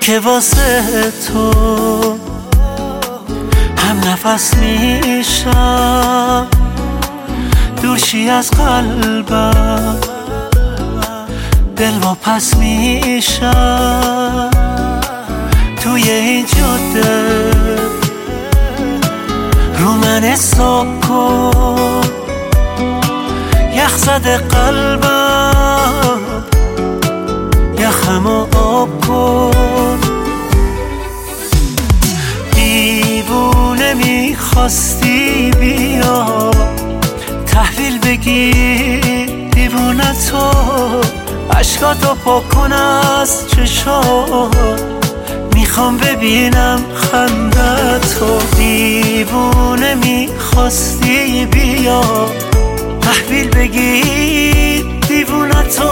که واسه تو هم نفس میشم، دورشی از قلبم دل واپس میشم. توی این جاده رو من حساب کن، یخ زده قلبم یخمو آب کن. دیوونه میخواستی بیا تحویل بگیر دیوونه تو، عشقاتو پاک کن از چشات، میخوام ببینم خندتو. دیوونه میخواستی بیا تحویل بگیر دیوونه تو،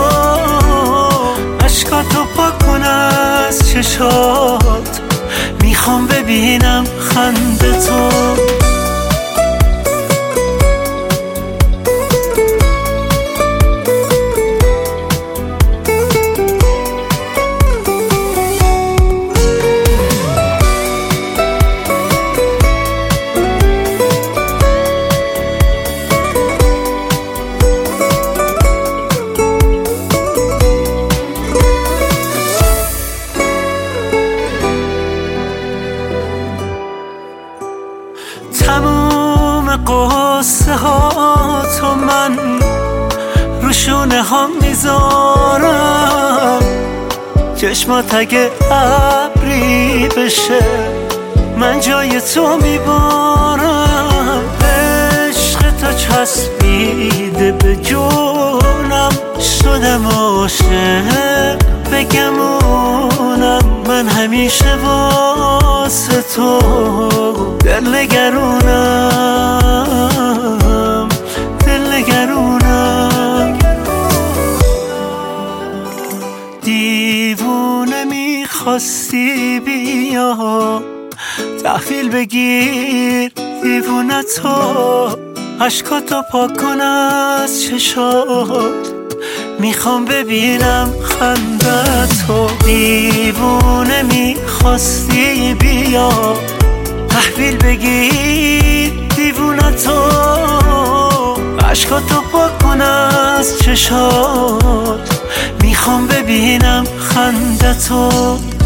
عشقاتو پاک کن از چشات، میخوام ببینم خندتو. تموم قصه ها تو من رو شونه ها میذارم، چشمات اگه ابری بشه من جای تو میبارم. عشق تو چسبیده به جونم، شدم عاشق بگمونم. من همیشه واسه تو دل نگرونم، دل نگرونم. دیوونه میخواستی بیا تحویل بگیر دیوونه تو، عشقاتو پاک کن از چشات، میخوام ببینم خندتو. دیوونه میخواستی بیا تحویل بگیر دیوونه تو، عشقاتو پاک کن از چشات، میخوام ببینم خندتو.